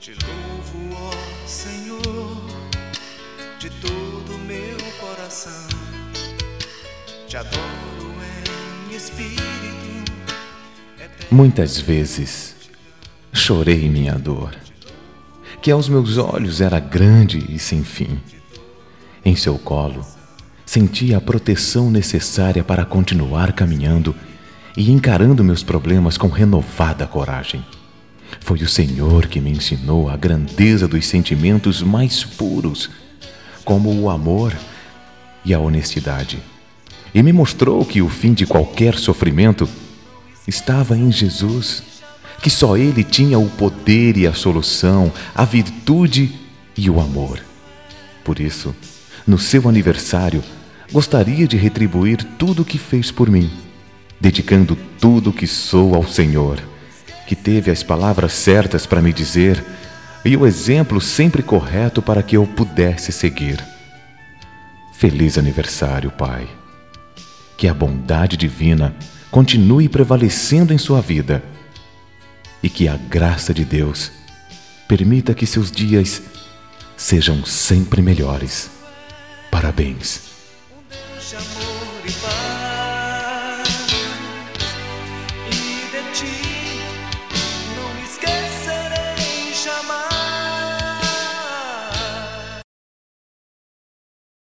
Te louvo, ó Senhor, de todo meu coração. Te adoro em espírito. Muitas vezes chorei minha dor, que aos meus olhos era grande e sem fim. Em seu colo senti a proteção necessária para continuar caminhando e encarando meus problemas com renovada coragem. Foi o Senhor que me ensinou a grandeza dos sentimentos mais puros, como o amor e a honestidade, e me mostrou que o fim de qualquer sofrimento estava em Jesus, que só Ele tinha o poder e a solução, a virtude e o amor. Por isso, no seu aniversário, gostaria de retribuir tudo o que fez por mim, dedicando tudo o que sou ao Senhor, que teve as palavras certas para me dizer e o exemplo sempre correto para que eu pudesse seguir. Feliz aniversário, Pai. Que a bondade divina continue prevalecendo em sua vida e que a graça de Deus permita que seus dias sejam sempre melhores. Parabéns. Amor e paz, e de ti